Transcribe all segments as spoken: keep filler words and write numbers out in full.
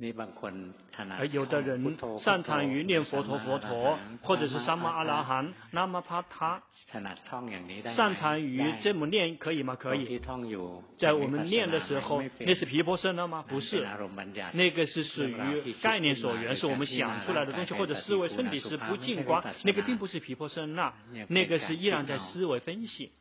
而有的人擅长于念佛陀佛陀，或者是三摩阿拉含、那么帕他，擅长于这么念可以吗？可以。在我们念的时候，那是毗婆舍那吗？不是，那个是属于概念所缘，是我们想出来的东西，或者思维身体是不净光，那个并不是毗婆舍那，那个是依然在思维分析。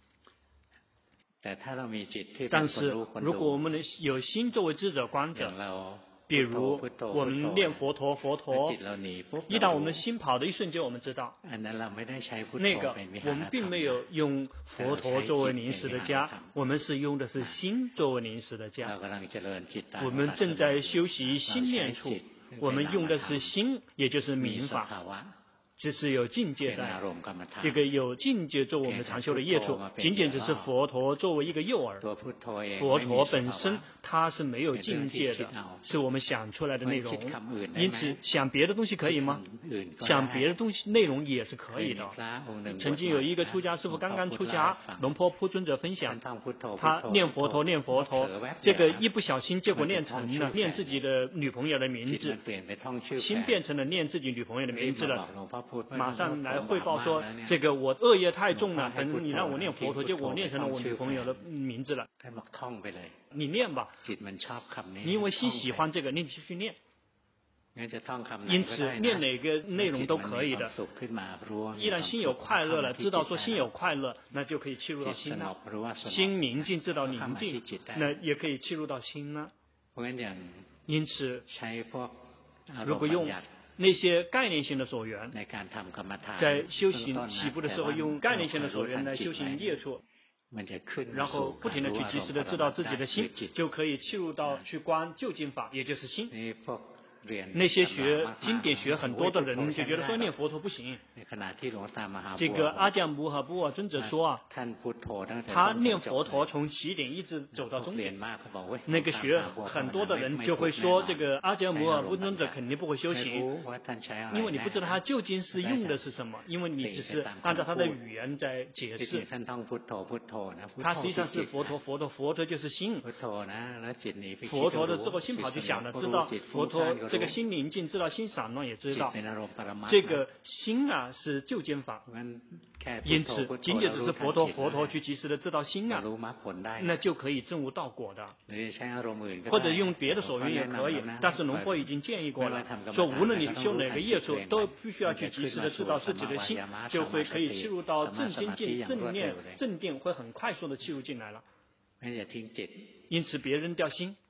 但是如果我们能有心作为智者观者，比如我们念佛陀佛陀，一旦我们心跑的一瞬间，我们知道那个我们并没有用佛陀作为临时的家，我们是用的是心作为临时的家。我们正在修习心念处，我们用的是心，也就是明法，这是有境界的，这个有境界作为我们常修的业处，仅仅只是佛陀作为一个诱饵。佛陀本身它是没有境界的，是我们想出来的内容。因此想别的东西可以吗？想别的东西内容也是可以的。曾经有一个出家师父刚刚出家，龙坡普尊者分享，他念佛陀念佛陀，这个一不小心结果念成了念自己的女朋友的名字，心变成了念自己女朋友的名字了。马上来汇报说，这个我恶业太重了，等你让我念佛陀，结果我念成了我女朋友的名字了。你念吧，你因为心喜欢这个，你继续念。因此念哪个内容都可以的，依然心有快乐了，知道说心有快乐，那就可以切入到心了。心宁静知道宁静，那也可以切入到心了。因此如果用那些概念性的所缘，在修行起步的时候用概念性的所缘来修行业处，然后不停的去及时的知道自己的心，就可以切入到去观究竟法，也就是心。那些学经典学很多的人就觉得说念佛陀不行。这个阿姜穆哈布瓦尊者说啊，他念佛陀从起点一直走到终点。那个学很多的人就会说，这个阿姜穆哈布尊者肯定不会修行，因为你不知道他究竟是用的是什么，因为你只是按照他的语言在解释。他实际上是佛陀佛陀佛陀就是心，佛陀的之后心跑去想了，知道佛陀这个心宁静，知道心散乱也知道，这个心啊是究竟法。因此仅仅只是佛陀佛陀去及时的知道心啊，那就可以证悟道果的。或者用别的所缘也可以，但是龙婆已经建议过了，说无论你修哪个业处，都必须要去及时的知道自己的心，就会可以切入到正精进正念正定，会很快速的切入进来了。因此别扔掉心，